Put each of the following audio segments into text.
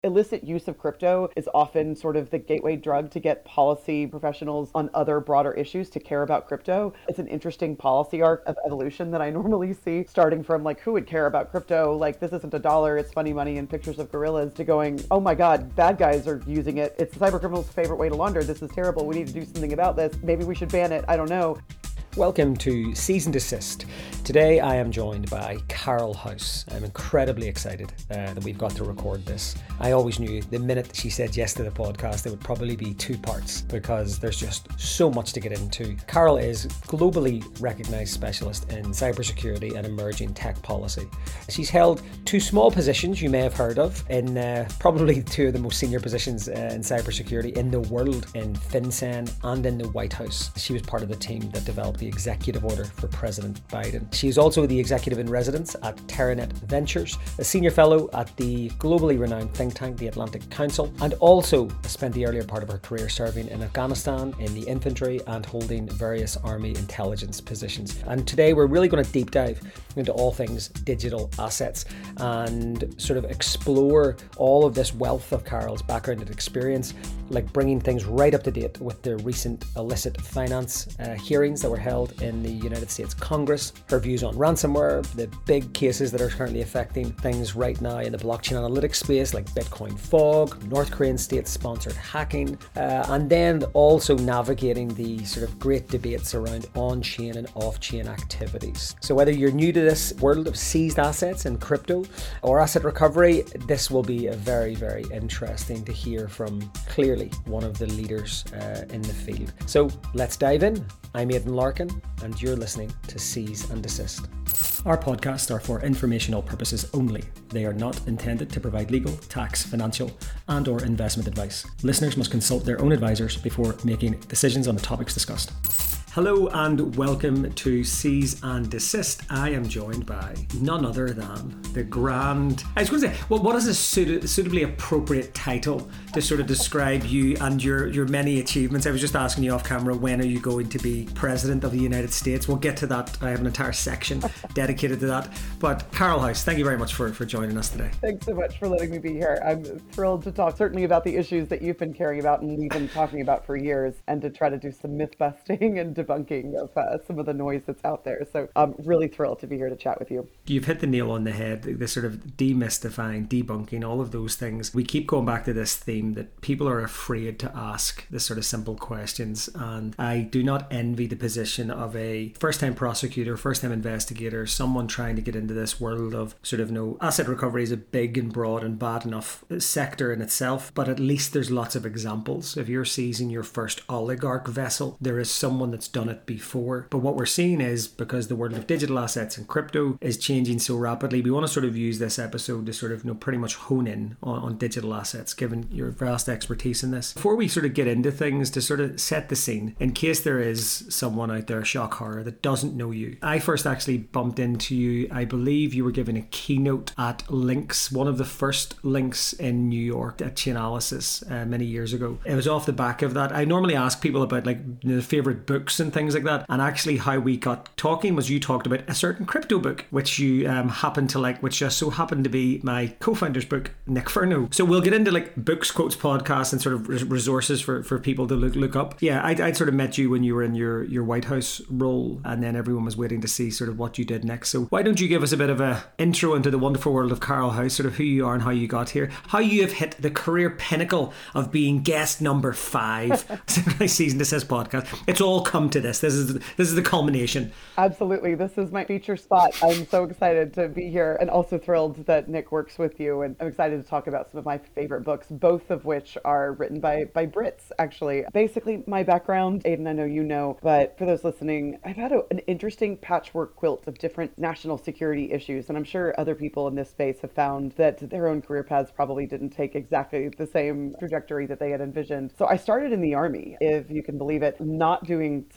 illicit use of crypto is often sort of the gateway drug to get policy professionals on other broader issues to care about crypto. It's an interesting policy arc of evolution that I normally see, starting from like, who would care about crypto? Like, this isn't a dollar, it's funny money and pictures of gorillas, to going, oh my God, bad guys are using it. It's cyber criminals' favorite way to launder. This is terrible. We need to do something about this. Maybe we should ban it. I don't know. Welcome to Cease and Desist. Today I am joined by Carol House. I'm incredibly excited that we've got to record this. I always knew the minute she said yes to the podcast, it would probably be two parts because there's just so much to get into. Carol is globally recognized specialist in cybersecurity and emerging tech policy. She's held two small positions you may have heard of in probably two of the most senior positions in cybersecurity in the world, in FinCEN and in the White House. She was part of the team that developed the executive order for President Biden. She is also the executive in residence at Terranet Ventures, a senior fellow at the globally renowned think tank, the Atlantic Council, and also spent the earlier part of her career serving in Afghanistan in the infantry and holding various army intelligence positions. And today we're really going to deep dive into all things digital assets and sort of explore all of this wealth of Carol's background and experience, like bringing things right up to date with the recent illicit finance hearings that were held in the United States Congress, her views on ransomware, the big cases that are currently affecting things right now in the blockchain analytics space like Bitcoin fog, North Korean state-sponsored hacking, and then also navigating the sort of great debates around on-chain and off-chain activities. So whether you're new to this world of seized assets and crypto or asset recovery, this will be a very, very interesting to hear from clearly one of the leaders in the field. So let's dive in. I'm Aidan Larkin, and you're listening to Cease and Desist. Our podcasts are for informational purposes only. They are not intended to provide legal, tax, financial, and/or investment advice. Listeners must consult their own advisors before making decisions on the topics discussed. Hello and welcome to Cease and Desist. I am joined by none other than the grand... I was going to say, well, what is a suitably appropriate title to sort of describe you and your many achievements? I was just asking you off camera, when are you going to be President of the United States? We'll get to that. I have an entire section dedicated to that. But Carol House, thank you very much for joining us today. Thanks so much for letting me be here. I'm thrilled to talk certainly about the issues that you've been caring about and we've been talking about for years, and to try to do some myth busting and debunking of some of the noise that's out there. So I'm really thrilled to be here to chat with you. You've hit the nail on the head, the sort of demystifying, debunking, all of those things. We keep going back to this theme that people are afraid to ask the sort of simple questions. And I do not envy the position of a first-time prosecutor, first-time investigator, someone trying to get into this world of sort of, asset recovery is a big and broad and bad enough sector in itself, but at least there's lots of examples. If you're seizing your first oligarch vessel, there is someone that's done it before. But what we're seeing is, because the world of digital assets and crypto is changing so rapidly, we want to sort of use this episode to sort of pretty much hone in on digital assets, given your vast expertise in this. Before we sort of get into things, to sort of set the scene, in case there is someone out there, shock horror, that doesn't know you. I first actually bumped into you, I believe you were giving a keynote at Lynx, one of the first Lynx in New York at Chainalysis many years ago. It was off the back of that. I normally ask people about the favourite books and things like that, and actually how we got talking was you talked about a certain crypto book which you happened to like, which just so happened to be my co-founder's book, Nick Furno. So we'll get into books, quotes, podcasts, and sort of resources for people to look up. Yeah, I'd sort of met you when you were in your White House role, and then everyone was waiting to see sort of what you did next. So why don't you give us a bit of a intro into the wonderful world of Carol House, sort of who you are and how you got here, how you have hit the career pinnacle of being guest number 5 in my Cease and Desist podcast. It's all come to this. This is the culmination. Absolutely. This is my feature spot. I'm so excited to be here, and also thrilled that Nick works with you. And I'm excited to talk about some of my favorite books, both of which are written by Brits, actually. Basically, my background, Aidan, I know you know, but for those listening, I've had an interesting patchwork quilt of different national security issues. And I'm sure other people in this space have found that their own career paths probably didn't take exactly the same trajectory that they had envisioned. So I started in the Army, if you can believe it, not doing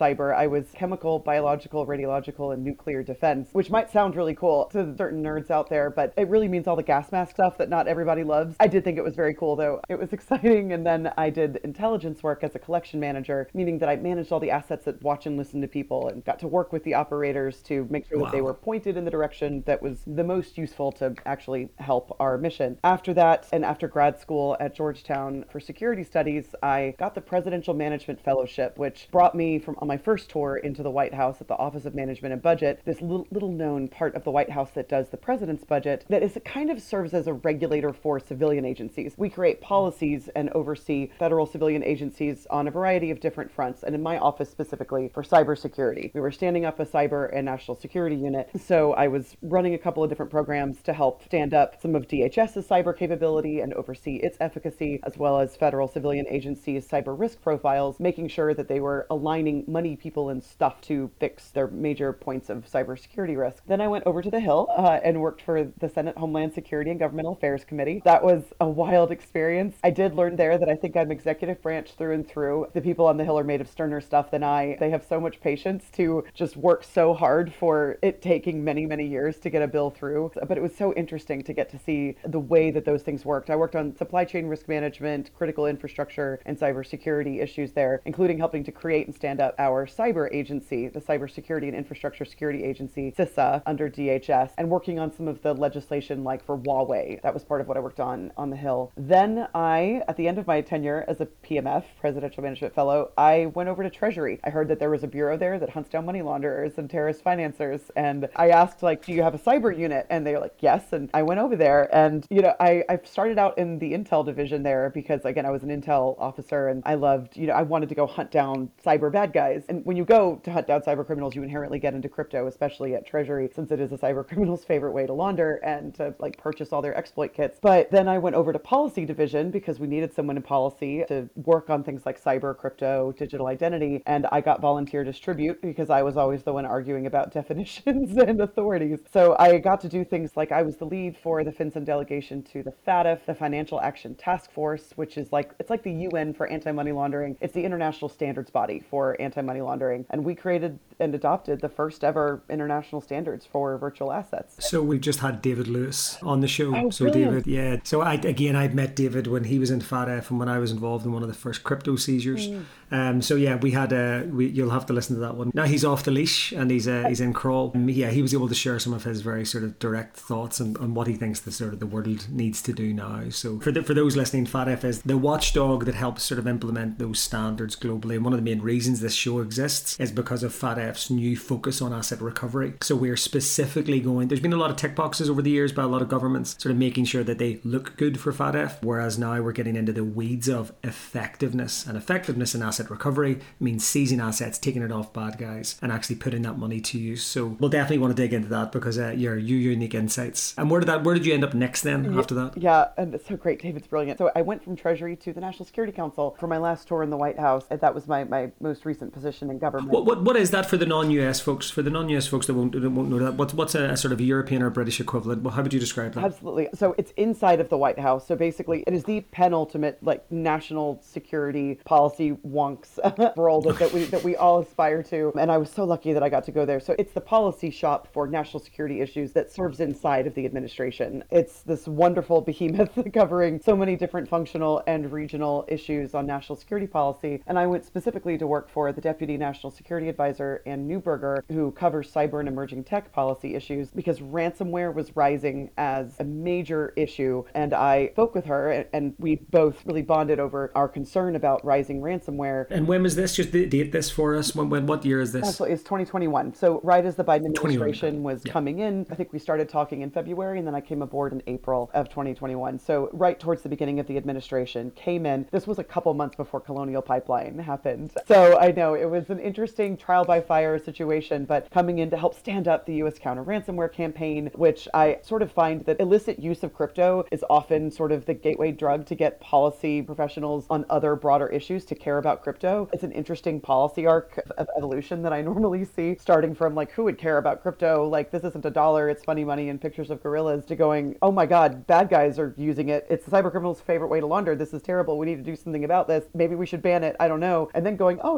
cyber. I was chemical, biological, radiological, and nuclear defense, which might sound really cool to certain nerds out there, but it really means all the gas mask stuff that not everybody loves. I did think it was very cool, though. It was exciting. And then I did intelligence work as a collection manager, meaning that I managed all the assets that watch and listen to people and got to work with the operators to make sure that they were pointed in the direction that was the most useful to actually help our mission. After that, and after grad school at Georgetown for security studies, I got the Presidential Management Fellowship, which brought me from on my first tour into the White House at the Office of Management and Budget, this little known part of the White House that does the president's budget, that is, it kind of serves as a regulator for civilian agencies. We create policies and oversee federal civilian agencies on a variety of different fronts, and in my office specifically for cybersecurity. We were standing up a cyber and national security unit, so I was running a couple of different programs to help stand up some of DHS's cyber capability and oversee its efficacy, as well as federal civilian agencies' cyber risk profiles, making sure that they were aligning money, people, and stuff to fix their major points of cybersecurity risk. Then I went over to the Hill and worked for the Senate Homeland Security and Governmental Affairs Committee. That was a wild experience. I did learn there that I think I'm executive branch through and through. The people on the Hill are made of sterner stuff than I. They have so much patience to just work so hard for it taking many, many years to get a bill through. But it was so interesting to get to see the way that those things worked. I worked on supply chain risk management, critical infrastructure, and cybersecurity issues there, including helping to create and stand up our cyber agency, the Cybersecurity and Infrastructure Security Agency, CISA, under DHS, and working on some of the legislation like for Huawei. That was part of what I worked on the Hill. Then at the end of my tenure as a PMF, Presidential Management Fellow, I went over to Treasury. I heard that there was a bureau there that hunts down money launderers and terrorist financiers, and I asked, like, do you have a cyber unit? And they were like, yes. And I went over there, and I started out in the intel division there because, again, I was an intel officer, and I loved, I wanted to go hunt down cyber bad guys. And when you go to hunt down cyber criminals, you inherently get into crypto, especially at Treasury, since it is a cyber criminal's favorite way to launder and to purchase all their exploit kits. But then I went over to policy division because we needed someone in policy to work on things like cyber, crypto, digital identity, and I got volunteer distribute because I was always the one arguing about definitions and authorities. So I got to do things like I was the lead for the FinCEN delegation to the FATF, the Financial Action Task Force, which is it's like the UN for anti-money laundering. It's the international standards body for anti-money laundering. And we created and adopted the first ever international standards for virtual assets. So we've just had David Lewis on the show. Oh, so brilliant. David, yeah. So I'd met David when he was in FATF and when I was involved in one of the first crypto seizures. So yeah, we had you'll have to listen to that one. Now he's off the leash and he's in crawl. Yeah, he was able to share some of his very sort of direct thoughts on what he thinks the world needs to do now. So for those listening, FATF is the watchdog that helps sort of implement those standards globally. And one of the main reasons this show exists is because of FATF's new focus on asset recovery. So we're specifically there's been a lot of tick boxes over the years by a lot of governments sort of making sure that they look good for FATF, whereas now we're getting into the weeds of effectiveness. And effectiveness in asset recovery means seizing assets, taking it off bad guys, and actually putting that money to use. So we'll definitely want to dig into that because your unique insights. And where did you end up next then after that? Yeah, and it's so great. David's brilliant. So I went from Treasury to the National Security Council for my last tour in the White House, and that was my most recent position in government. What is that for the non-US folks? For the non-US folks that won't know that, what's a sort of European or British equivalent? Well, how would you describe that? Absolutely. So it's inside of the White House. So basically, it is the penultimate national security policy wonks world that we all aspire to. And I was so lucky that I got to go there. So it's the policy shop for national security issues that serves inside of the administration. It's this wonderful behemoth covering so many different functional and regional issues on national security policy. And I went specifically to work for the Deputy National Security Advisor, Ann Neuberger, who covers cyber and emerging tech policy issues because ransomware was rising as a major issue. And I spoke with her and we both really bonded over our concern about rising ransomware. And when was this? Just date this for us. What year is this? Absolutely. It's 2021. So right as the Biden administration was coming in, I think we started talking in February and then I came aboard in April of 2021. So right towards the beginning of the administration came in. This was a couple months before Colonial Pipeline happened. So I know it was an interesting trial by fire situation, but coming in to help stand up the U.S. counter-ransomware campaign, which I sort of find that illicit use of crypto is often sort of the gateway drug to get policy professionals on other broader issues to care about crypto. It's an interesting policy arc of evolution that I normally see, starting from who would care about crypto? This isn't a dollar, it's funny money and pictures of gorillas, to going, oh my God, bad guys are using it. It's the cyber criminal's favorite way to launder. This is terrible. We need to do something about this. Maybe we should ban it. I don't know. And then going, oh, it publishes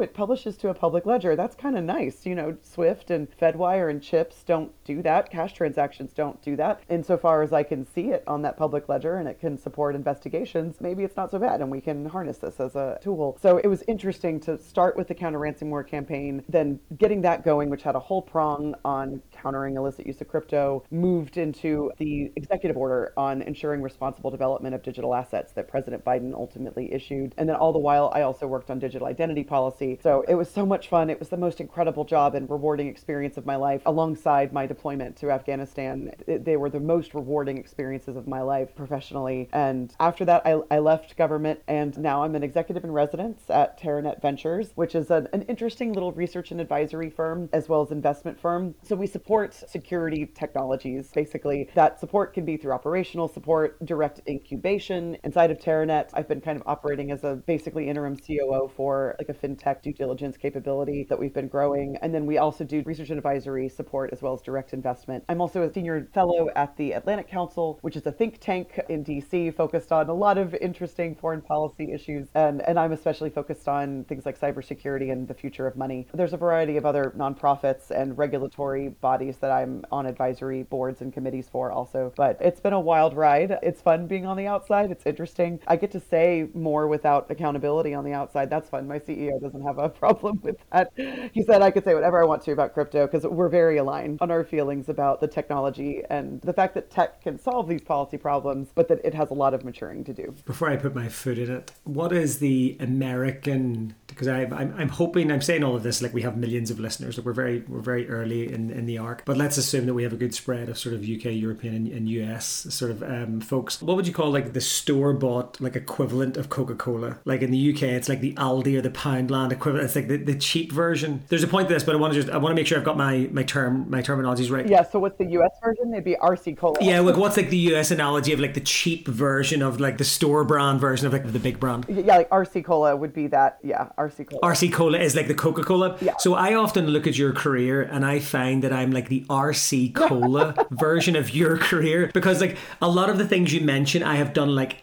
switches to a public ledger. That's kind of nice. Swift and Fedwire and chips don't do that. Cash transactions don't do that. Insofar as I can see it on that public ledger and it can support investigations, maybe it's not so bad and we can harness this as a tool. So it was interesting to start with the counter-ransomware campaign, then getting that going, which had a whole prong on countering illicit use of crypto, moved into the executive order on ensuring responsible development of digital assets that President Biden ultimately issued. And then all the while, I also worked on digital identity policy. So it was so much fun. It was the most incredible job and rewarding experience of my life alongside my deployment to Afghanistan. They were the most rewarding experiences of my life professionally. And after that, I left government, and now I'm an executive in residence at TerraNet Ventures, which is an interesting little research and advisory firm as well as investment firm. So we support security technologies. Basically, that support can be through operational support, direct incubation. Inside of TerraNet, I've been kind of operating as a basically interim COO for like a fintech due diligence capability that we've been growing. And then we also do research and advisory support as well as direct investment. I'm also a senior fellow at the Atlantic Council, which is a think tank in DC focused on a lot of interesting foreign policy issues. And I'm especially focused on things like cybersecurity and the future of money. There's a variety of other nonprofits and regulatory bodies that I'm on advisory boards and committees for also. But it's been a wild ride. It's fun being on the outside. It's interesting. I get to say more without accountability on the outside. That's fun. My CEO doesn't have a problem with that. He said I could say whatever I want to about crypto because we're very aligned on our feelings about the technology and the fact that tech can solve these policy problems, but that it has a lot of maturing to do. Before I put my foot in it, what is the American, because I'm hoping, I'm saying all of this like we have millions of listeners, like we're very early in the arc, but let's assume that we have a good spread of sort of UK, European and US sort of folks. What would you call like the store-bought like equivalent of Coca-Cola? Like in the UK, it's like the Aldi or the Poundland equivalent. It's like the cheap version. There's a point to this, but I want to make sure I've got my terminologies right. Yeah, so what's the US version? It'd be RC Cola. Yeah, like what's like the US analogy of like the cheap version of like the store brand version of like the big brand? Yeah, like RC Cola would be that. Yeah, RC Cola. RC Cola is like the Coca-Cola. Yeah. So I often look at your career and I find that I'm like the RC Cola version of your career, because like a lot of the things you mention, I have done like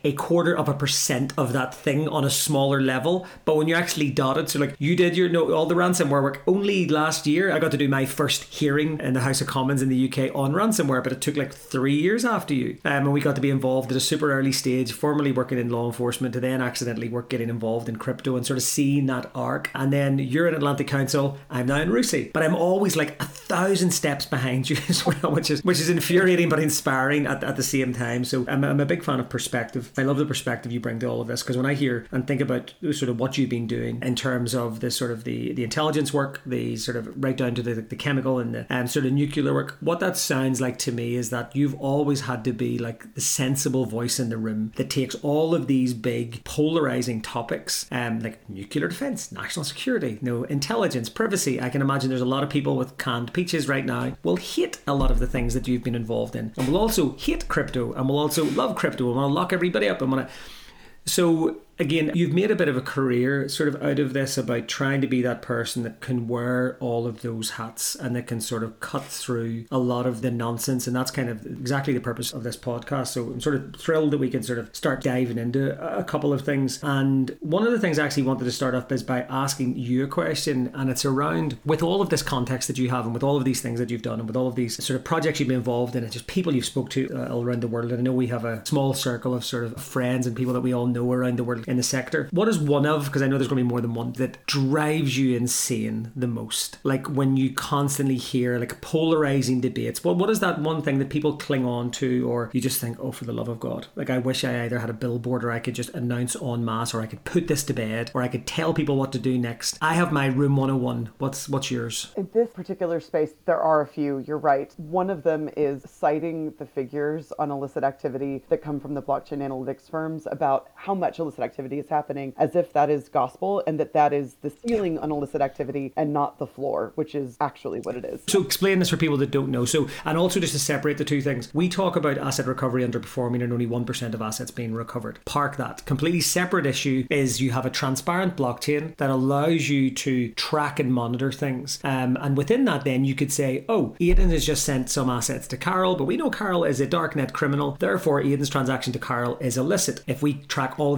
0.25% of that thing on a smaller level. But when you actually dotted, so like you did all the ransomware work. Only last year I got to do my first hearing in the House of Commons in the UK on ransomware, but it took like 3 years after you. And we got to be involved at a super early stage, formerly working in law enforcement, to then accidentally getting involved in crypto and sort of seeing that arc. And then you're in Atlantic Council, I'm now in RUSI, but I'm always like 1,000 steps behind you as well, which is infuriating but inspiring at the same time. So I'm a big fan of perspective. I love the perspective you bring to all of this, because when I hear and think about sort of what you've been doing in terms of the sort of the intelligence work, the sort of right down to the chemical and the sort of nuclear work, what that sounds like to me is that you've always had to be like the sensible voice in the room that takes all of these big polarizing topics, like nuclear defense, national security, intelligence, privacy. I can imagine there's a lot of people with canned peaches right now will hate a lot of the things that you've been involved in, and will also hate crypto, and will also love crypto, and want to lock everybody up and want to. So again, you've made a bit of a career sort of out of this about trying to be that person that can wear all of those hats and that can sort of cut through a lot of the nonsense. And that's kind of exactly the purpose of this podcast. So I'm sort of thrilled that we can sort of start diving into a couple of things. And one of the things I actually wanted to start off is by asking you a question. And it's around, with all of this context that you have and with all of these things that you've done and with all of these sort of projects you've been involved in and just people you've spoke to all around the world. And I know we have a small circle of sort of friends and people that we all know around the world in the sector. What is one of, because I know there's going to be more than one, that drives you insane the most? Like when you constantly hear like polarizing debates, what is that one thing that people cling on to, or you just think, oh, for the love of God, like I wish I either had a billboard or I could just announce en masse, or I could put this to bed, or I could tell people what to do next. I have my Room 101. What's yours? In this particular space, there are a few, you're right. One of them is citing the figures on illicit activity that come from the blockchain analytics firms about how much illicit activity is happening, as if that is gospel and that is the ceiling on illicit activity and not the floor, which is actually what it is. So explain this for people that don't know. So, and also just to separate the two things, we talk about asset recovery underperforming and only 1% of assets being recovered. Park that. Completely separate issue is you have a transparent blockchain that allows you to track and monitor things. And within that then you could say, oh, Aidan has just sent some assets to Carol, but we know Carol is a darknet criminal, therefore Aidan's transaction to Carol is illicit. If we track all of the Aidan's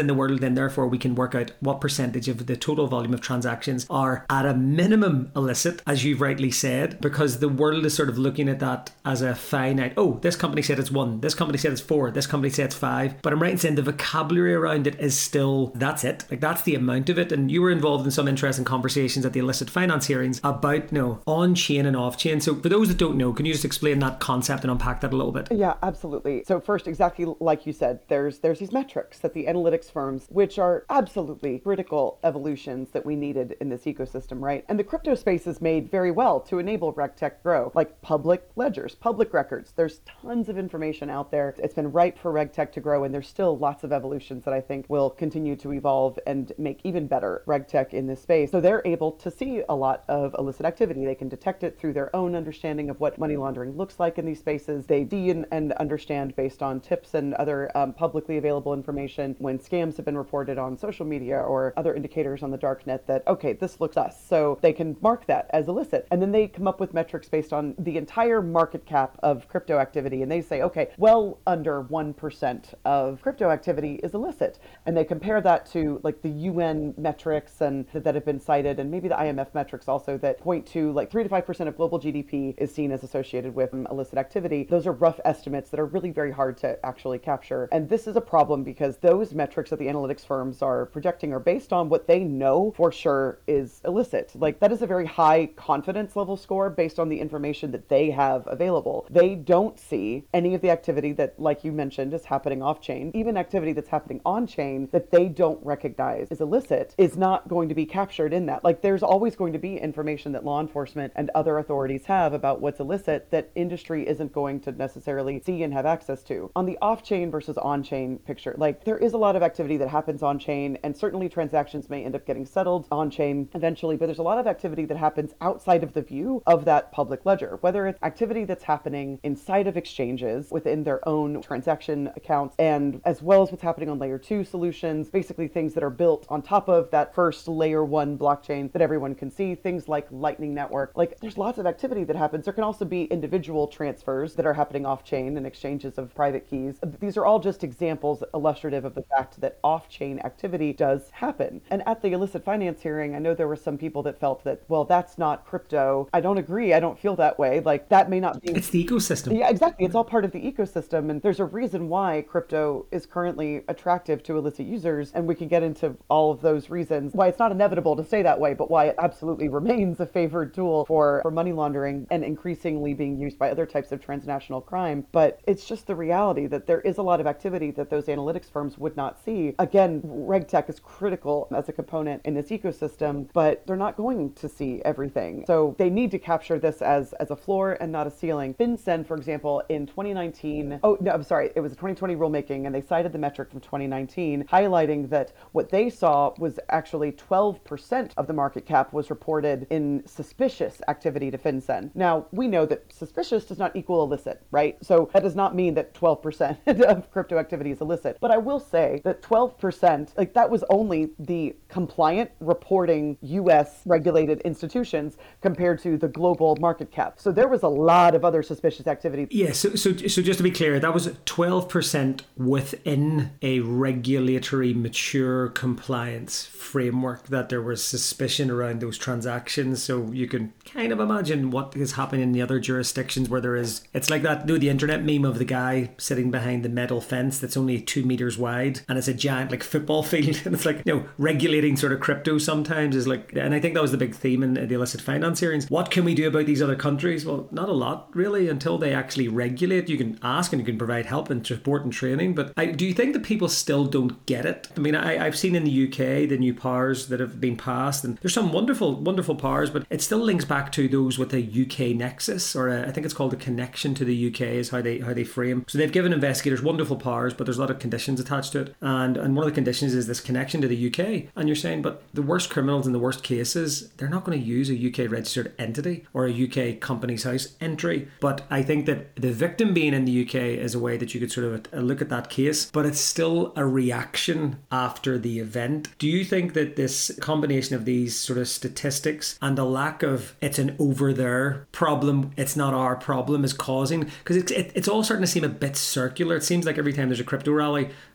in the world, then therefore we can work out what percentage of the total volume of transactions are at a minimum illicit, as you've rightly said, because the world is sort of looking at that as a finite. Oh, this company said it's 1, this company said it's 4, this company said it's 5. But I'm right in saying the vocabulary around it is still, that's it. Like, that's the amount of it. And you were involved in some interesting conversations at the illicit finance hearings about, on-chain and off-chain. So for those that don't know, can you just explain that concept and unpack that a little bit? Yeah, absolutely. So first, exactly like you said, there's these metrics that the analytics firms, which are absolutely critical evolutions that we needed in this ecosystem, right? And the crypto space is made very well to enable RegTech grow, like public ledgers, public records. There's tons of information out there. It's been ripe for RegTech to grow, and there's still lots of evolutions that I think will continue to evolve and make even better RegTech in this space. So they're able to see a lot of illicit activity. They can detect it through their own understanding of what money laundering looks like in these spaces. They see and understand based on tips and other publicly available information when scams have been reported on social media or other indicators on the dark net that, okay, this looks sus. So they can mark that as illicit. And then they come up with metrics based on the entire market cap of crypto activity. And they say, okay, well under 1% of crypto activity is illicit. And they compare that to like the UN metrics and that have been cited, and maybe the IMF metrics also that point to like 3 to 5% of global GDP is seen as associated with illicit activity. Those are rough estimates that are really very hard to actually capture. And this is a problem because those metrics that the analytics firms are projecting are based on what they know for sure is illicit. Like, that is a very high confidence level score based on the information that they have available. They don't see any of the activity that, like you mentioned, is happening off chain. Even activity that's happening on chain that they don't recognize is illicit is not going to be captured in that. Like, there's always going to be information that law enforcement and other authorities have about what's illicit that industry isn't going to necessarily see and have access to. On the off-chain versus on-chain picture, like, there is a lot of activity that happens on-chain, and certainly transactions may end up getting settled on-chain eventually, but there's a lot of activity that happens outside of the view of that public ledger, whether it's activity that's happening inside of exchanges within their own transaction accounts, and as well as what's happening on layer 2 solutions, basically things that are built on top of that first layer 1 blockchain that everyone can see, things like Lightning Network. Like, there's lots of activity that happens. There can also be individual transfers that are happening off-chain and exchanges of private keys. These are all just examples illustrative of the fact that off-chain activity does happen. And at the illicit finance hearing, I know there were some people that felt that, well, that's not crypto. I don't agree. I don't feel that way. Like, that may not be. It's the ecosystem. Yeah, exactly. It's all part of the ecosystem. And there's a reason why crypto is currently attractive to illicit users. And we can get into all of those reasons why it's not inevitable to stay that way, but why it absolutely remains a favored tool for money laundering and increasingly being used by other types of transnational crime. But it's just the reality that there is a lot of activity that those analytics firms would not see. Again, RegTech is critical as a component in this ecosystem, but they're not going to see everything. So they need to capture this as a floor and not a ceiling. FinCEN, for example, in 2019, it was a 2020 rulemaking, and they cited the metric from 2019, highlighting that what they saw was actually 12% of the market cap was reported in suspicious activity to FinCEN. Now, we know that suspicious does not equal illicit, right? So that does not mean that 12% of crypto activity is illicit. But I will say that 12%, like, that was only the compliant reporting US regulated institutions compared to the global market cap. So there was a lot of other suspicious activity. Yeah, so just to be clear, that was 12% within a regulatory mature compliance framework that there was suspicion around those transactions. So you can kind of imagine what is happening in the other jurisdictions where there is, it's like that, the internet meme of the guy sitting behind the metal fence that's only 2 meters wide and it's a giant like football field. And it's like, regulating sort of crypto sometimes is like, and I think that was the big theme in the illicit finance hearings. What can we do about these other countries? Well, not a lot really until they actually regulate. You can ask and you can provide help and support and training, but do you think that people still don't get it? I mean, I've seen in the UK the new powers that have been passed, and there's some wonderful powers, but it still links back to those with a UK nexus, or I think it's called a connection to the UK is how they frame. So they've given investigators wonderful powers, but there's a lot of conditions attached to it, and one of the conditions is this connection to the UK. And you're saying, but the worst criminals in the worst cases, they're not going to use a UK registered entity or a UK company's house entry. But I think that the victim being in the UK is a way that you could sort of look at that case, but it's still a reaction after the event. Do you think that this combination of these sort of statistics and the lack of it's an over there problem, it's not our problem, is causing, because it's all starting to seem a bit circular. It seems like every time there's a crypto rally,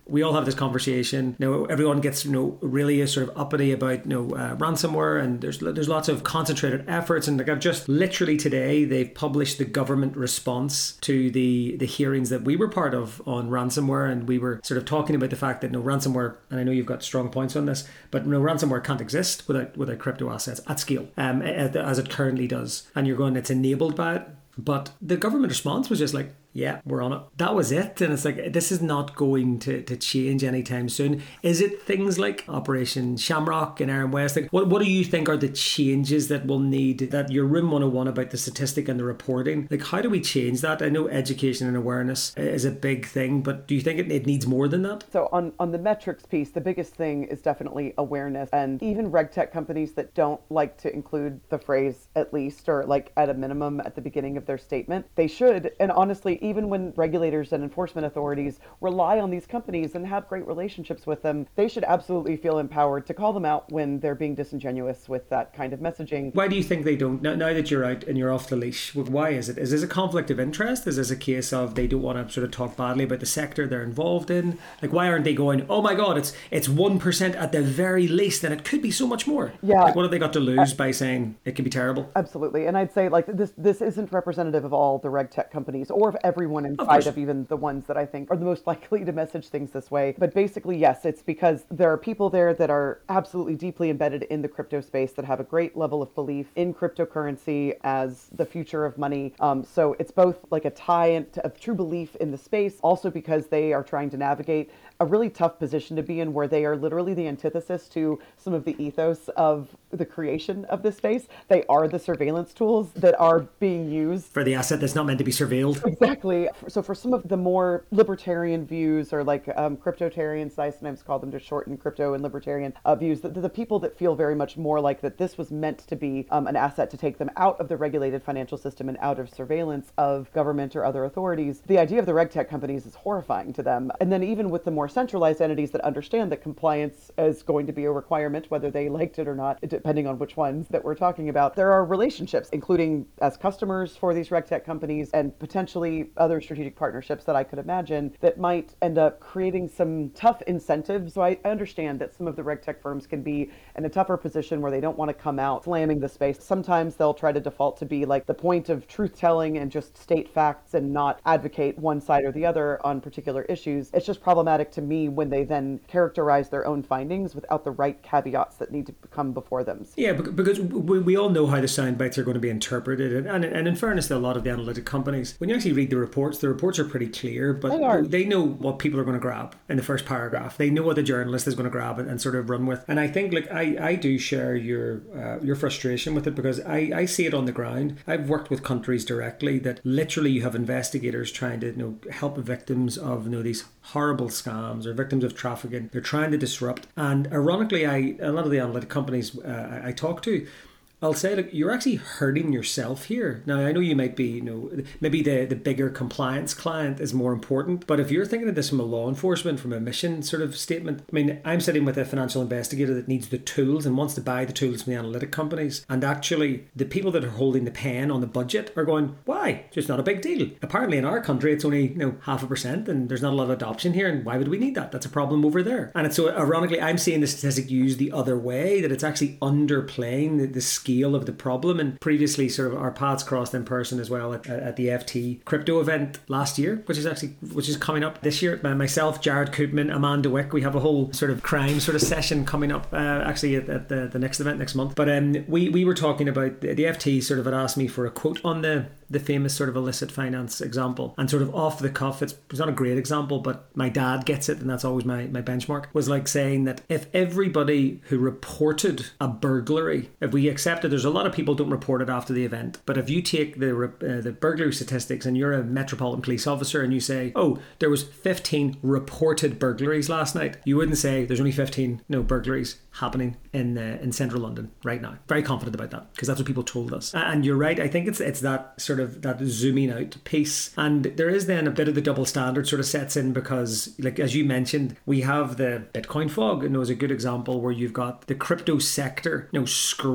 we all have this conversation. Everyone gets really sort of uppity about ransomware, and there's lots of concentrated efforts. And like I've just literally today, they've published the government response to the hearings that we were part of on ransomware, and we were sort of talking about the fact that ransomware, and I know you've got strong points on this, but ransomware can't exist without crypto assets at scale, as it currently does. And you're going, it's enabled by it. But the government response was just like, yeah, we're on it. That was it. And it's like, this is not going to change anytime soon. Is it things like Operation Shamrock and Aaron West? Like, what do you think are the changes that we'll need, that your Room 101 about the statistic and the reporting? Like, how do we change that? I know education and awareness is a big thing, but do you think it needs more than that? So on the metrics piece, the biggest thing is definitely awareness. And even RegTech companies that don't like to include the phrase at least, or like at a minimum at the beginning of their statement, they should. And honestly, even when regulators and enforcement authorities rely on these companies and have great relationships with them, they should absolutely feel empowered to call them out when they're being disingenuous with that kind of messaging. Why do you think they don't? Now that you're out and you're off the leash, why is it? Is this a conflict of interest? Is this a case of they don't want to sort of talk badly about the sector they're involved in? Like, why aren't they going, oh my God, it's 1% at the very least, and it could be so much more? Yeah. Like, what have they got to lose by saying it could be terrible? Absolutely. And I'd say like this isn't representative of all the RegTech companies or of everyone inside of even the ones that I think are the most likely to message things this way. But basically, yes, it's because there are people there that are absolutely deeply embedded in the crypto space that have a great level of belief in cryptocurrency as the future of money. So it's both like a tie of true belief in the space, also because they are trying to navigate a really tough position to be in where they are literally the antithesis to some of the ethos of the creation of this space. They are the surveillance tools that are being used for the asset that's not meant to be surveilled. Exactly. So for some of the more libertarian views, or like cryptotarians, I sometimes call them to shorten crypto and libertarian views, the people that feel very much more like that this was meant to be an asset to take them out of the regulated financial system and out of surveillance of government or other authorities, the idea of the RegTech companies is horrifying to them. And then even with the more centralized entities that understand that compliance is going to be a requirement, whether they liked it or not, depending on which ones that we're talking about, there are relationships, including as customers for these RegTech companies and potentially other strategic partnerships that I could imagine that might end up creating some tough incentives. So I understand that some of the RegTech firms can be in a tougher position where they don't want to come out slamming the space. Sometimes they'll try to default to be like the point of truth telling and just state facts and not advocate one side or the other on particular issues. It's just problematic to me when they then characterize their own findings without the right caveats that need to come before them. Yeah, because we all know how the sound bites are going to be interpreted. And in fairness to a lot of the analytic companies, when you actually read the reports are pretty clear, but they know what people are going to grab in the first paragraph. They know what the journalist is going to grab and sort of run with. And I think, like, I do share your frustration with it, because I see it on the ground. I've worked with countries directly that literally you have investigators trying to help victims of these horrible scams or victims of trafficking. They're trying to disrupt. And ironically, a lot of the analytic companies I talk to, I'll say, look, you're actually hurting yourself here. Now, I know you might be, maybe the bigger compliance client is more important, but if you're thinking of this from a law enforcement, from a mission sort of statement, I mean, I'm sitting with a financial investigator that needs the tools and wants to buy the tools from the analytic companies. And actually, the people that are holding the pen on the budget are going, why? Just not a big deal. Apparently, in our country, it's only 0.5%, and there's not a lot of adoption here. And why would we need that? That's a problem over there. And it's so ironically, I'm seeing the statistic used the other way, that it's actually underplaying the scale of the problem. And previously, sort of our paths crossed in person as well at the FT crypto event last year, which is coming up this year. Myself, Jared Koopman, Amanda Wick, we have a whole sort of crime sort of session coming up actually at the next event next month. But we were talking about the FT sort of had asked me for a quote on the famous sort of illicit finance example, and sort of off the cuff, it's not a great example, but my dad gets it, and that's always my benchmark, was like saying that if everybody who reported a burglary, if we accepted there's a lot of people don't report it after the event, but if you take the burglary statistics and you're a Metropolitan Police officer and you say, oh, there was 15 reported burglaries last night, you wouldn't say there's only 15 burglaries happening in central London right now. Very confident about that, because that's what people told us. And you're right, I think it's that sort of that zooming out piece. And there is then a bit of the double standard sort of sets in, because, like, as you mentioned, we have the Bitcoin fog, and it was a good example where you've got the crypto sector screaming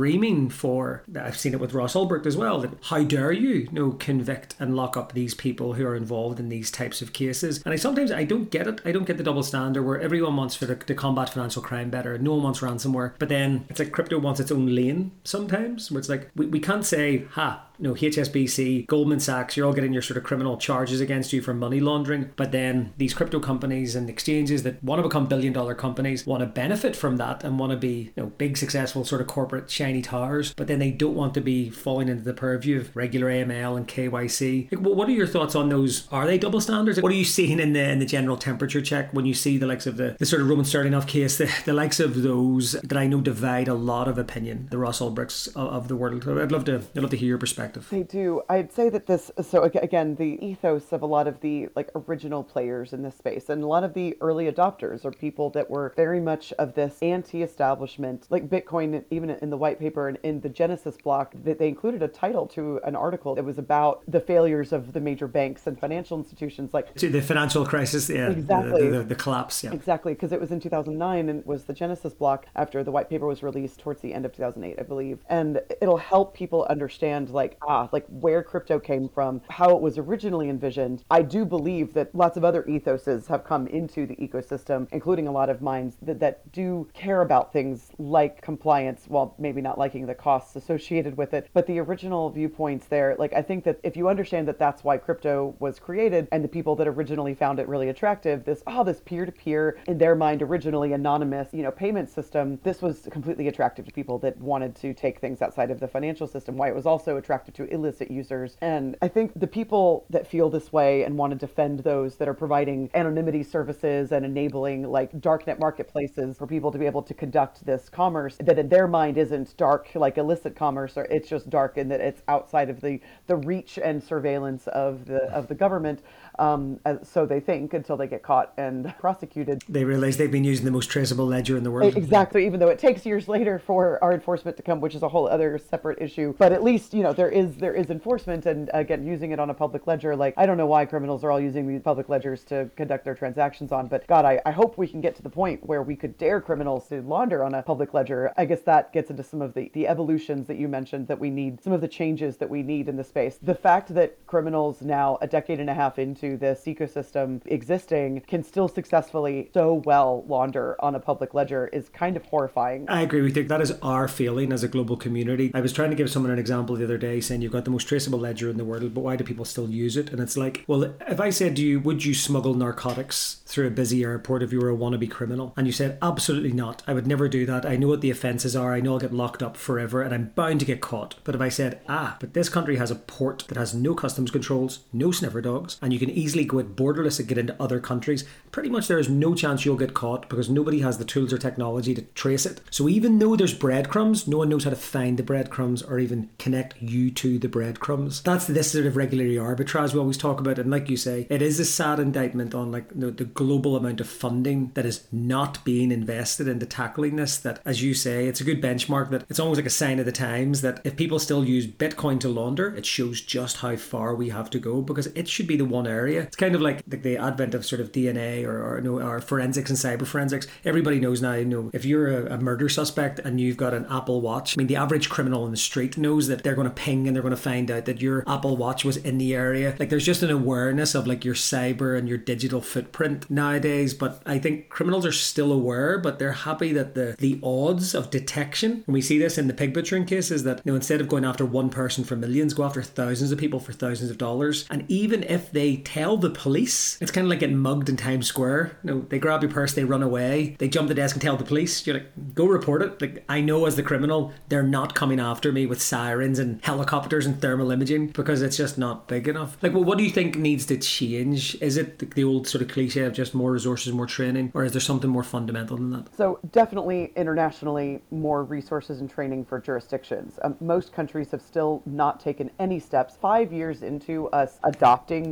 for, I've seen it with Ross Ulbricht as well, that how dare you, convict and lock up these people who are involved in these types of cases. And I don't get it. I don't get the double standard where everyone wants to combat financial crime better. No one wants ransomware. But then it's like crypto wants its own lane sometimes, where it's like, we can't say, HSBC, Goldman Sachs, you're all getting your sort of criminal charges against you for money laundering. But then these crypto companies and exchanges that want to become billion-dollar companies want to benefit from that and want to be, big, successful sort of corporate shiny towers. But then they don't want to be falling into the purview of regular AML and KYC. Like, what are your thoughts on those? Are they double standards? What are you seeing in the general temperature check when you see the likes of the sort of Roman Sterling case, the likes of those that I know divide a lot of opinion, the Ross Ulbrichts of the world? I'd love to hear your perspective. They do. I'd say that so again, the ethos of a lot of the original players in this space and a lot of the early adopters are people that were very much of this anti-establishment, like Bitcoin, even in the white paper and in the Genesis block, that they included a title to an article that was about the failures of the major banks and financial institutions, to the financial crisis, exactly, the collapse, exactly, because it was in 2009 and was the Genesis block after the white paper was released towards the end of 2008, I believe, and it'll help people understand where crypto came from, how it was originally envisioned. I do believe that lots of other ethoses have come into the ecosystem, including a lot of minds that do care about things like compliance, while maybe not liking the costs associated with it. But the original viewpoints there, I think that if you understand that that's why crypto was created and the people that originally found it really attractive, this peer-to-peer, in their mind originally anonymous, payment system, this was completely attractive to people that wanted to take things outside of the financial system, why it was also attractive to illicit users. And I think the people that feel this way and want to defend those that are providing anonymity services and enabling darknet marketplaces for people to be able to conduct this commerce that in their mind isn't dark like illicit commerce, or it's just dark in that it's outside of the reach and surveillance of the government. So they think until they get caught and prosecuted. They realize they've been using the most traceable ledger in the world. Exactly, even though it takes years later for our enforcement to come, which is a whole other separate issue. But at least, there is enforcement, and again, using it on a public ledger. I don't know why criminals are all using these public ledgers to conduct their transactions on, but God, I hope we can get to the point where we could dare criminals to launder on a public ledger. I guess that gets into some of the evolutions that you mentioned that we need, some of the changes that we need in the space. The fact that criminals now, a decade and a half into this ecosystem existing, can still successfully so well launder on a public ledger is kind of horrifying. I agree with you. That is our feeling as a global community. I was trying to give someone an example the other day saying you've got the most traceable ledger in the world, but why do people still use it? And it's like, well, if I said to you, would you smuggle narcotics through a busy airport if you were a wannabe criminal? And you said, absolutely not. I would never do that. I know what the offences are. I know I'll get locked up forever and I'm bound to get caught. But if I said, but this country has a port that has no customs controls, no sniffer dogs, and you can easily go it borderless and get into other countries, pretty much there is no chance you'll get caught because nobody has the tools or technology to trace it. So even though there's breadcrumbs, no one knows how to find the breadcrumbs or even connect you to the breadcrumbs. That's this sort of regulatory arbitrage we always talk about. And like you say, it is a sad indictment on the global amount of funding that is not being invested into tackling this. That, as you say, it's a good benchmark, that it's almost like a sign of the times that if people still use Bitcoin to launder, it shows just how far we have to go, because it should be the one area. It's kind of like the advent of sort of DNA or forensics and cyber forensics. Everybody knows now, if you're a murder suspect and you've got an Apple Watch, the average criminal in the street knows that they're going to ping and they're going to find out that your Apple Watch was in the area. There's just an awareness of your cyber and your digital footprint nowadays. But I think criminals are still aware, but they're happy that the odds of detection, and we see this in the pig butchering cases, that instead of going after one person for millions, go after thousands of people for thousands of dollars. And even if they tell the police, it's kind of like getting mugged in Times Square. They grab your purse, they run away, they jump the desk and tell the police. You're like, go report it. I know as the criminal, they're not coming after me with sirens and helicopters and thermal imaging, because it's just not big enough. What do you think needs to change? Is it the old sort of cliche of just more resources, more training, or is there something more fundamental than that? So definitely internationally, more resources and training for jurisdictions. Most countries have still not taken any steps. 5 years into us adopting the FATF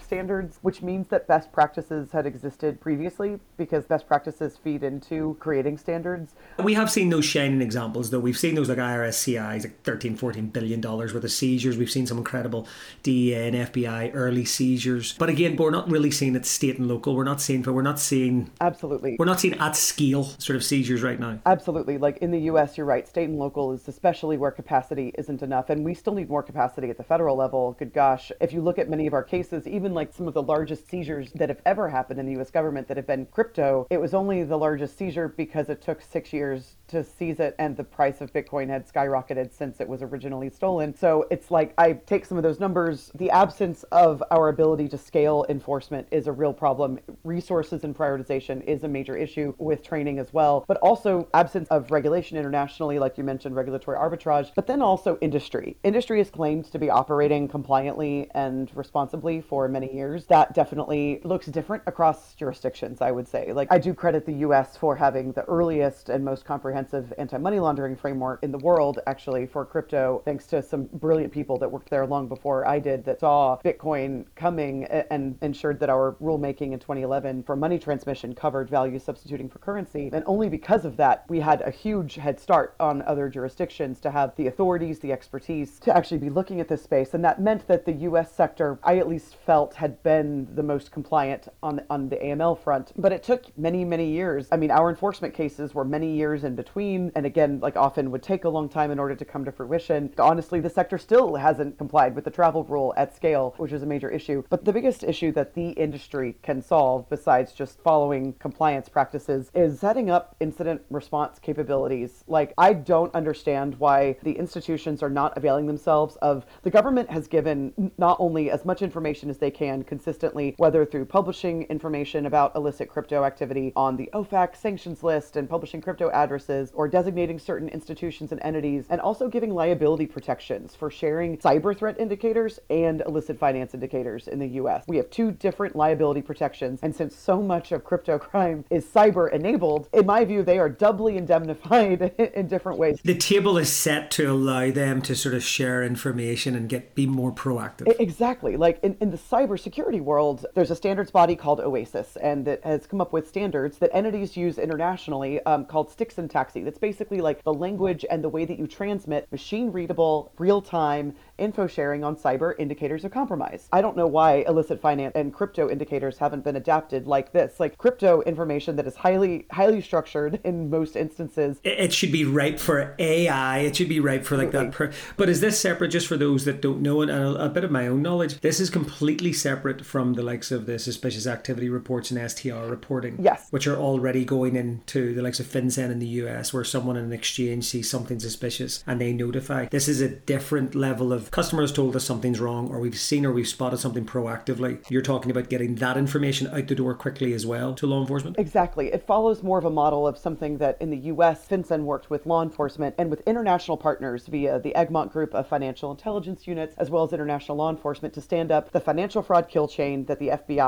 standards, which means that best practices had existed previously because best practices feed into creating standards. We have seen those shining examples, though. We've seen those like IRSCIs, like $13-14 billion worth of seizures. We've seen some incredible DEA and FBI early seizures. But again, we're not really seeing it state and local. We're not seeing Absolutely. We're not seeing at scale sort of seizures right now. Absolutely. Like in the US, you're right. State and local is especially where capacity isn't enough. And we still need more capacity at the federal level. Good gosh. If you look at many of our cases, even like some of the largest seizures that have ever happened in the US government that have been crypto, it was only the largest seizure because it took 6 years to seize it and the price of Bitcoin had skyrocketed since it was originally stolen. So it's like, I take some of those numbers. The absence of our ability to scale enforcement is a real problem. Resources and prioritization is a major issue with training as well, but also absence of regulation internationally, like you mentioned, regulatory arbitrage, but then also industry. Industry is claimed to be operating compliantly and responsibly for many years. That definitely looks different across jurisdictions, I would say. Like, I do credit the US for having the earliest and most comprehensive anti-money laundering framework in the world, actually, for crypto, thanks to some brilliant people that worked there long before I did that saw Bitcoin coming and ensured that our rulemaking in 2011 for money transmission covered value substituting for currency. And only because of that, we had a huge head start on other jurisdictions to have the authorities, the expertise to actually be looking at this space. And that meant that the US sector, I at least felt, had been the most compliant on the AML front. But it took many, many years. I mean, our enforcement cases were many years in between. And again, like often would take a long time in order to come to fruition. Honestly, the sector still hasn't complied with the travel rule at scale, which is a major issue. But the biggest issue that the industry can solve, besides just following compliance practices, is setting up incident response capabilities. Like, I don't understand why the institutions are not availing themselves of, the government has given not only as much information as they can consistently, whether through publishing information about illicit crypto activity on the OFAC sanctions list and publishing crypto addresses, or designating certain institutions and entities, and also giving liability protections for sharing cyber threat indicators and illicit finance indicators in the US. We have two different liability protections, and since so much of crypto crime is cyber enabled, in my view, they are doubly indemnified in different ways. The table is set to allow them to sort of share information and be more proactive. Exactly. Like in the cybersecurity world, there's a standards body called OASIS, and it has come up with standards that entities use internationally called STIX and TAXI. That's basically like the language and the way that you transmit machine readable, real time info sharing on cyber indicators of compromise. I don't know why illicit finance and crypto indicators haven't been adapted like this. Like crypto information that is highly structured in most instances. It should be ripe for AI. It should be ripe for like that. But is this separate, just for those that don't know it, and a bit of my own knowledge, this is completely separate from the likes of the suspicious activity reports and STR reporting. Yes. Which are already going into the likes of FinCEN in the US, where someone in an exchange sees something suspicious and they notify. This is a different level of customers told us something's wrong, or we've seen or we've spotted something proactively. You're talking about getting that information out the door quickly as well to law enforcement? Exactly. It follows more of a model of something that in the US, FinCEN worked with law enforcement and with international partners via the Egmont Group of Financial Intelligence Units, as well as international law enforcement, to stand up the financial fraud kill chain that the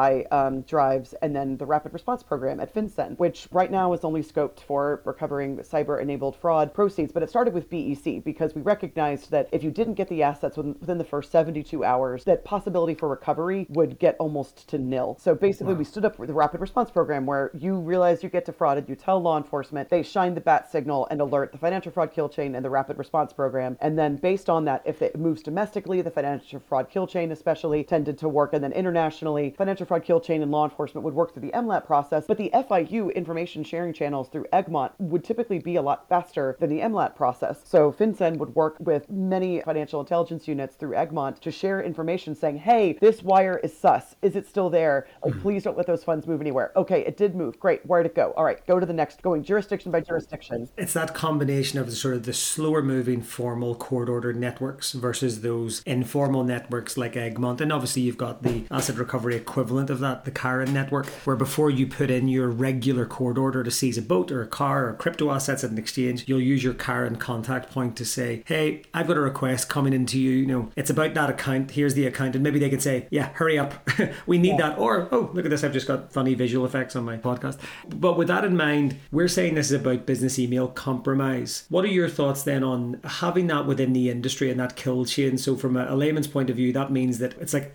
FBI drives, and then the rapid response program at FinCEN, which right now is only scoped for recovering cyber-enabled fraud proceeds. But it started with BEC because we recognized that if you didn't get the assets within the first 72 hours, that possibility for recovery would get almost to nil. So basically, we stood up with the rapid response program where you realize you get defrauded, you tell law enforcement, they shine the bat signal and alert the financial fraud kill chain and the rapid response program. And then based on that, if it moves domestically, the financial fraud kill chain especially tended to work. And then internationally, financial fraud kill chain and law enforcement would work through the MLAT process. But the FIU information sharing channels through Egmont would typically be a lot faster than the MLAT process. So FinCEN would work with many financial intelligence units through Egmont to share information saying, hey, this wire is sus. Is it still there? Like, please don't let those funds move anywhere. Okay, it did move. Great. Where'd it go? All right, go to the next, going jurisdiction by jurisdiction. It's that combination of the sort of the slower moving formal court ordered networks versus those informal networks like Egmont. And obviously you've got the asset recovery equivalent of that, the Karen network, where before you put in your regular court order to seize a boat or a car or crypto assets at an exchange, you'll use your Karen contact point to say, hey, I've got a request coming into you, it's about that account, here's the account. And maybe they could say, yeah, hurry up, we need that. Or, oh, look at this, I've just got funny visual effects on my podcast. But with that in mind, we're saying this is about business email compromise. What are your thoughts then on having that within the industry and that kill chain? So from a layman's point of view, that means that it's like lost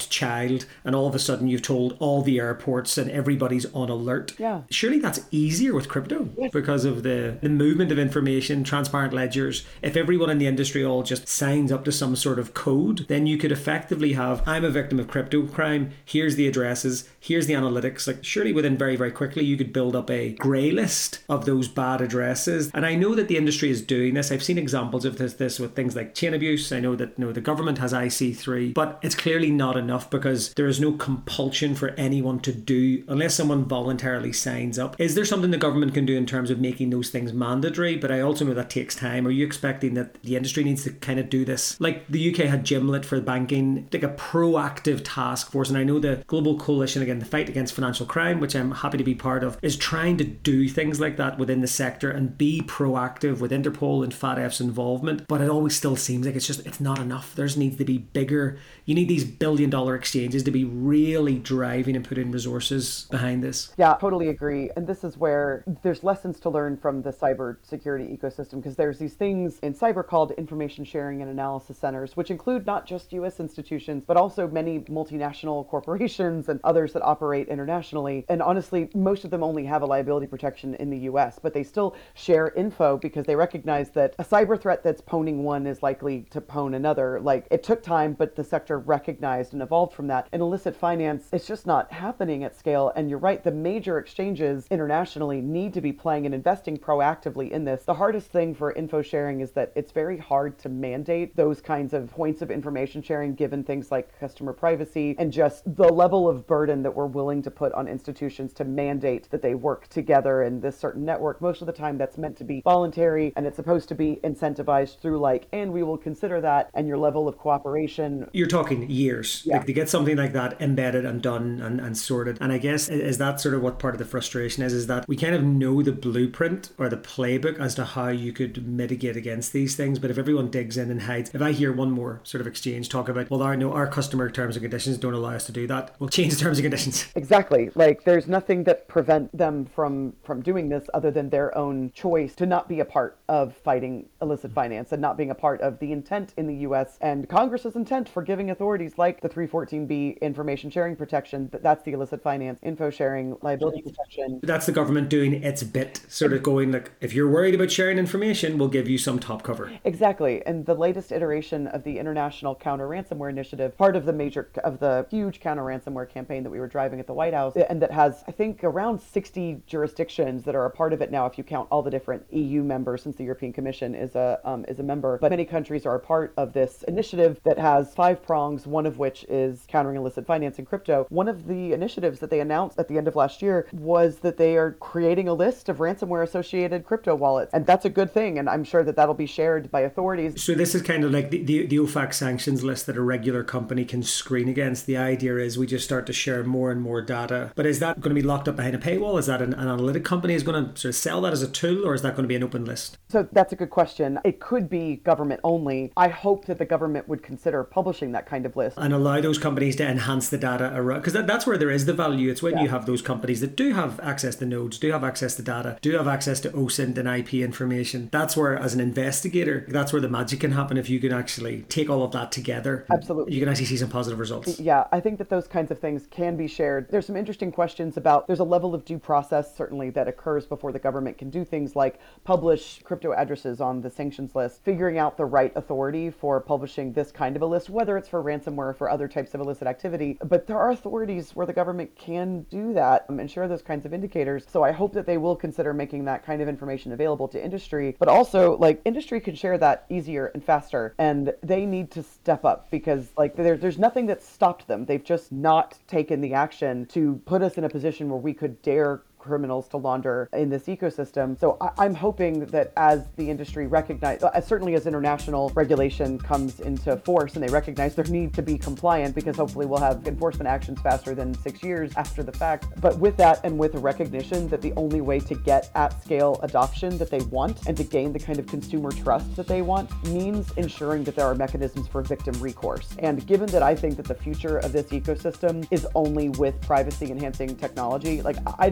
lost child, and all of a sudden you've told all the airports and everybody's on alert. Yeah. Surely that's easier with crypto because of the movement of information, transparent ledgers. If everyone in the industry all just signs up to some sort of code, then you could effectively have, I'm a victim of crypto crime, here's the addresses, here's the analytics. Like surely within very, very quickly you could build up a grey list of those bad addresses. And I know that the industry is doing this. I've seen examples of this with things like chain abuse. I know that the government has IC3, but it's clearly not enough because there is no compulsion for anyone to do unless someone voluntarily signs up. Is there something the government can do in terms of making those things mandatory? But I also know that takes time. Are you expecting that the industry needs to kind of do this? Like the UK had Gimlet for banking, like a proactive task force. And I know the Global Coalition, again, the fight against financial crime, which I'm happy to be part of, is trying to do things like that within the sector and be proactive with Interpol and FATF's involvement. But it always still seems like it's not enough. There needs to be bigger. You need these billion-dollar exchanges to be really driving and putting resources behind this. Yeah, totally agree. And this is where there's lessons to learn from the cyber security ecosystem, because there's these things in cyber called information sharing and analysis centers, which include not just US institutions, but also many multinational corporations and others that operate internationally. And honestly, most of them only have a liability protection in the US, but they still share info because they recognize that a cyber threat that's pwning one is likely to pwn another. Like, it took time, but the sector recognized and evolved from that. And illicit finance, it's just not happening at scale. And you're right, the major exchanges internationally need to be playing and investing proactively in this. The hardest thing for info sharing is that it's very hard to mandate those kinds of points of information sharing, given things like customer privacy and just the level of burden that we're willing to put on institutions to mandate that they work together in this certain network. Most of the time that's meant to be voluntary, and it's supposed to be incentivized through and we will consider that, and your level of cooperation. You're talking years, like to get something like that embedded and done and sorted. And I guess is that sort of what part of the frustration is that we kind of know the blueprint or the playbook as to how you could mitigate against these things. But if everyone digs in and hides, if I hear one more sort of exchange talk about, well, our customer terms and conditions don't allow us to do that, we'll change the terms and conditions. Exactly. Like there's nothing that prevent them from doing this other than their own choice to not be a part of fighting illicit finance and not being a part of the intent in the US and Congress's intent for giving authorities like the 314B information sharing protection. That's the illicit finance info sharing liability protection. That's the government doing its bit, sort of going like, if you're worried about sharing information, we'll give you some top cover. Exactly. And the latest iteration of the International Counter Ransomware Initiative, part of the huge counter ransomware campaign that we were driving at the White House, and that has, I think, around 60 jurisdictions that are a part of it now, if you count all the different EU members, since the European Commission is a member. But many countries are a part of this initiative that has 5 prongs, one of which is countering illicit finance and crypto. One of the initiatives that they announced at the end of last year was that they are creating a list of ransomware associated crypto wallets. And that's a good thing. And I'm sure that that'll be shared by authorities. So this is kind of like the OFAC sanctions list that a regular company can screen against. The idea is we just start to share more and more data. But is that going to be locked up behind a paywall? Is that an analytic company is going to sort of sell that as a tool, or is that going to be an open list? So that's a good question. It could be government only. I hope that the government would consider publishing that kind of list. And allow those companies to enhance the data around, because that's where there is the value. It's when you have those companies that do have access to nodes, do have access to data, do have access to OSINT and IP information. That's where, as an investigator, that's where the magic can happen if you can actually take all of that together. Absolutely. You can actually see some positive results. Yeah, I think that those kinds of things can be shared. There's some interesting questions about, there's a level of due process, certainly, that occurs before the government can do things like publish crypto addresses on the sanctions list, figuring out the right authority for publishing this kind of a list, whether it's for ransomware or for other types of illicit activity. But there are authorities where the government can do that and share those kinds of indicators. So I hope that they will consider making that kind of information available to industry, but also industry can share that easier and faster, and they need to step up because there's nothing that stopped them. They've just not taken the action to put us in a position where we could dare criminals to launder in this ecosystem. So I'm hoping that as the industry certainly as international regulation comes into force and they recognize their need to be compliant, because hopefully we'll have enforcement actions faster than 6 years after the fact. But with that, and with a recognition that the only way to get at scale adoption that they want and to gain the kind of consumer trust that they want means ensuring that there are mechanisms for victim recourse. And given that I think that the future of this ecosystem is only with privacy enhancing technology, I don't think that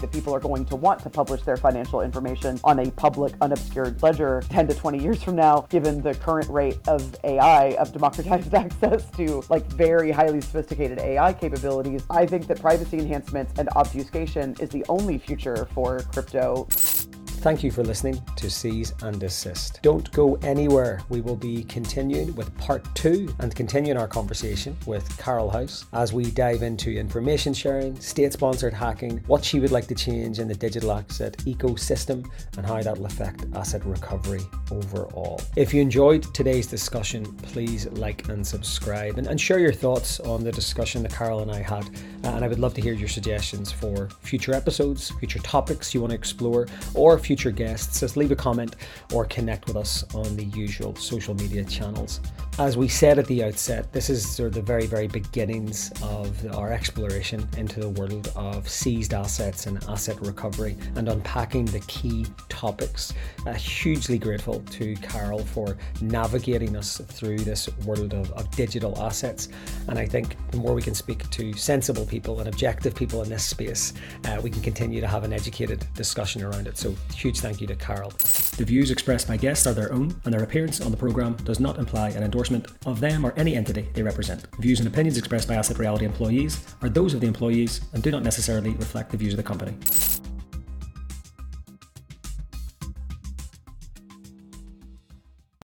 that people are going to want to publish their financial information on a public, unobscured ledger 10 to 20 years from now, given the current rate of AI, of democratized access to like very highly sophisticated AI capabilities. I think that privacy enhancements and obfuscation is the only future for crypto. Thank you for listening to Cease and Desist. Don't go anywhere. We will be continuing with part 2 and continuing our conversation with Carol House as we dive into information sharing, state-sponsored hacking, what she would like to change in the digital asset ecosystem, and how that will affect asset recovery overall. If you enjoyed today's discussion, please like and subscribe and share your thoughts on the discussion that Carol and I had. And I would love to hear your suggestions for future episodes, future topics you want to explore, or future guests. Just leave a comment or connect with us on the usual social media channels. As we said at the outset, this is sort of the very, very beginnings of our exploration into the world of seized assets and asset recovery and unpacking the key topics. Hugely grateful to Carol for navigating us through this world of digital assets. And I think the more we can speak to sensible people and objective people in this space, we can continue to have an educated discussion around it. So huge thank you to Carol. The views expressed by guests are their own, and their appearance on the programme does not imply an endorsement of them or any entity they represent. Views and opinions expressed by Asset Reality employees are those of the employees and do not necessarily reflect the views of the company.